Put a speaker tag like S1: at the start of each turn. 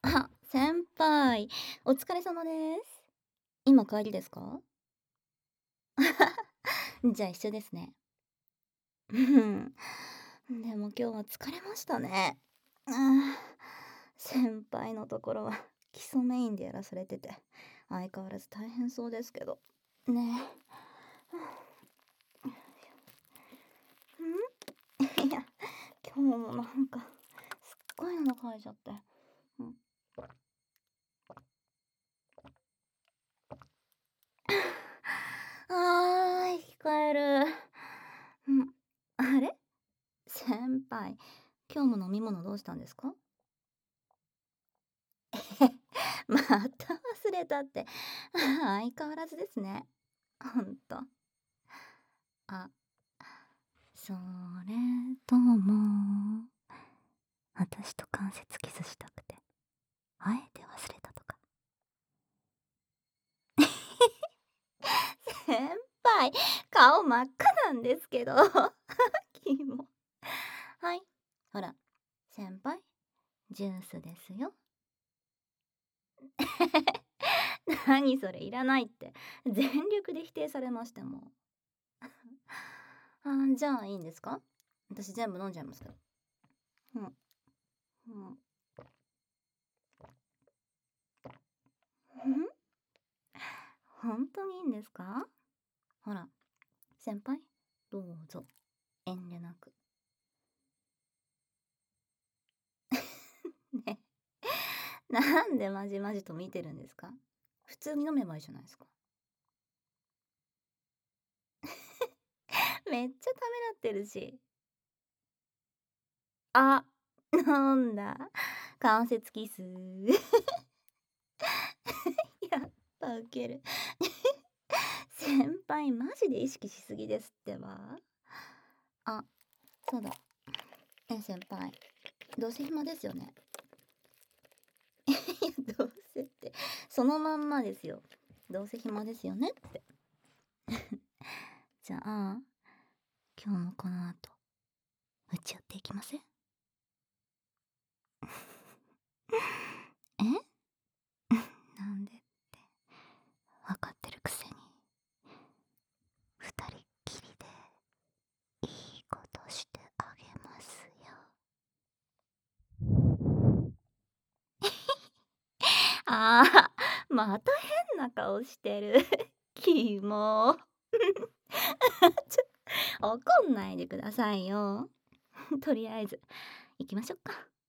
S1: あ、先輩、お疲れ様です。今帰りですか？じゃあ一緒ですね。うん。でも今日は疲れましたね。先輩のところは基礎メインでやらされてて、相変わらず大変そうですけど。ねえ。いや、今日もなんか、すっごいの書いちゃって。うん。あー、生き返る。あれ先輩、今日も飲み物どうしたんですか？また忘れたって。相変わらずですね。ほんと。あ、それとも、私と関節キスしたくて、あえて忘れたとか。先輩、顔真っ赤なんですけど。キモ。はい、ほら、先輩、ジュースですよ。何それ、いらないって。全力で否定されましても。じゃあいいんですか？私全部飲んじゃいますけど。うん。うん。本当にいいんですか？ほら、先輩、どうぞ、遠慮なく。ね、なんでまじまじと見てるんですか？普通に飲めばいいじゃないですか。めっちゃためらってるし。あ、飲んだ。関節キス。やっぱウケる。先輩マジで意識しすぎですってば。あ、そうだ。先輩、どうせ暇ですよね。いや、どうせって、そのまんまですよ。どうせ暇ですよねって。じゃあ、今日もこの後、打ち合っていきません？えなんでって分かってるくせに、二人っきりでいいことしてあげますよ。あー、また変な顔してる。キモ。ち怒んないでくださいよ。とりあえず、行きましょうか。